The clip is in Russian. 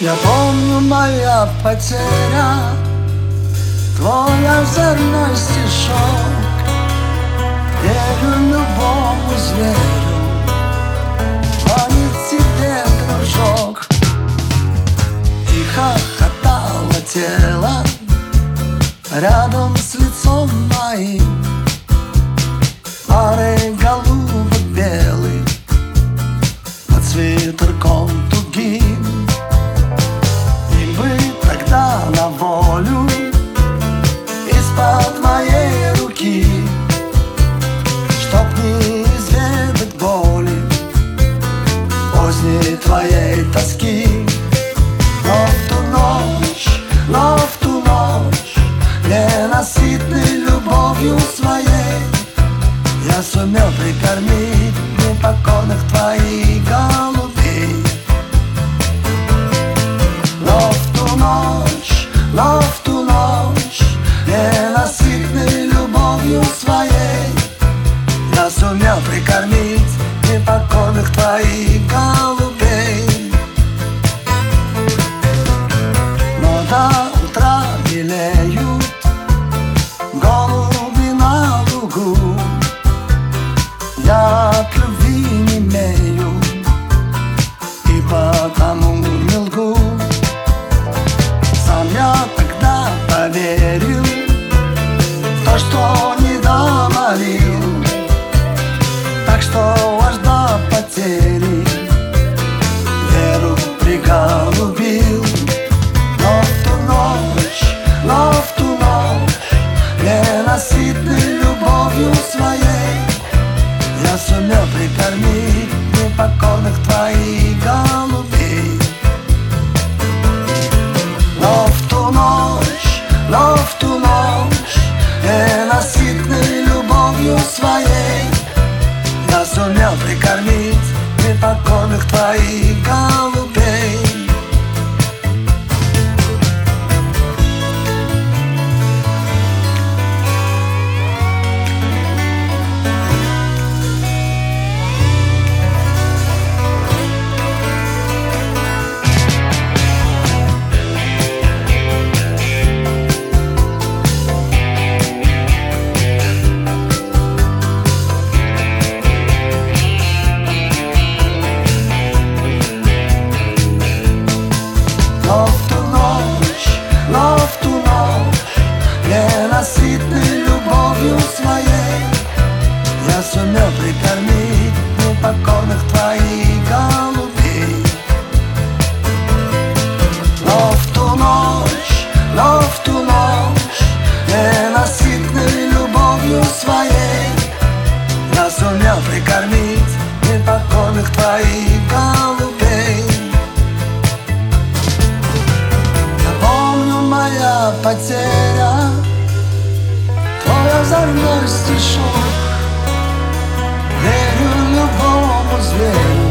Я помню, моя потеря, твой озорной стишок. Верю любому зверю, звонит тебе дружок. И хохотало тело рядом с лицом моим, парой голубо-белых под свитерком тугим. И мы тогда на волю из-под моей руки, чтоб не изведать боли поздней твоей тоски. Но в ту ночь, ненасытной любовью своей, я сумел прикормить непокорных твоих голубей. Но в ту ночь, ненасытной любовью своей, я сумел прикормить непокорных твоих голубей. Но до утра белеют голуби на лугу, я от любви не имею и потому не лгу. Сам я тогда поверил в то, что не домолил, так что аж до потери веру приголубил. Но в ту ночь, ненасытной любовью своей, я сумел прикормить непокорных твоих голубей. Но в ту ночь, ненасытной любовью своей, я сумел прикормить непокорных твоих голубей. Но в ту ночь, ненасытной любовью своей, я сумел прикормить непокорных твоих голубей. Но в ту ночь, ненасытной любовью своей, я сумел прикормить непокорных твоих голубей. Моя потеря, твой озорной стишок. Верю любому зверю,